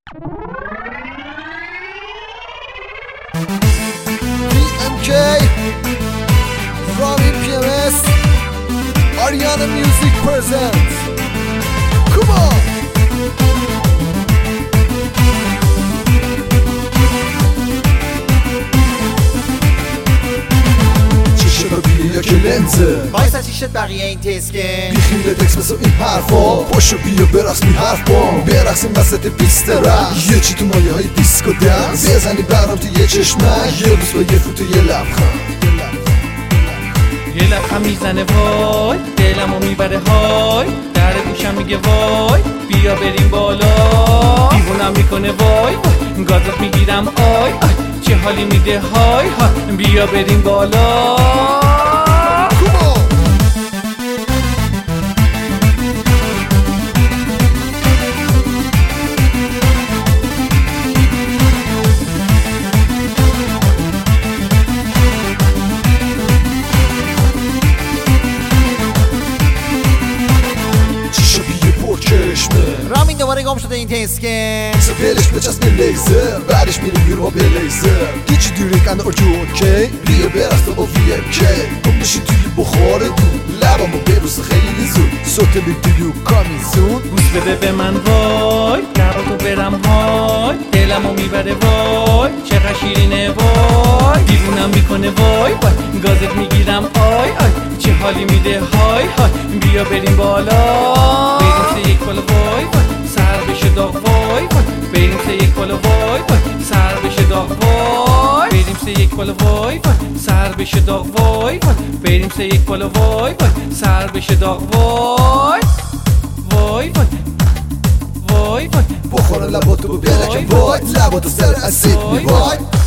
BMK from EPMS Ariana Music presents. Come on. یا که لنزه وایسا چی شد بقیه این تسکن بیخیل دکس مثل این حرفا پاشو بیا برقص می حرف بام برقصیم وسط پیست رقص یه چی تو مایه های دیسکو دنس بزنی برام تو یه چشمک یه روز با یه فوت و یه لبخند یه لبخند میزنه وای دلمو میبره های در گوشم میگه وای بیا بریم بالا دیوونم میکنه وای گازت میگیرم آی چه حالی میده های بیا بریم بالا. رامین دوباره گم شده این تسکن سپلش بچسب لیزر بعدش میریم بیرون با لیزر هیچی دیریک اند ارجو اوکی بیا برست با وی ام کی تو میشی توی بخار دود لبامو بروز خیلی زود سوت بیدیو کامی زون گوش بده به من وای لباتو برم های دلمو میبره وای چقدر شیرینه وای دیوونم میکنه وای گازت میگیرم آی چه حالی میده های بیا بریم بالا بریم سه یک بالا وای سر بشه داغ وای بریم سه یک بالا وای سر بشه داغ وای بریم سه یک بالا وای سر بشه داغ وای بریم سه یک بالا وای سر بشه داغ وای وای وای بخور لباتو بلکم وای لباتو سر اسید میوای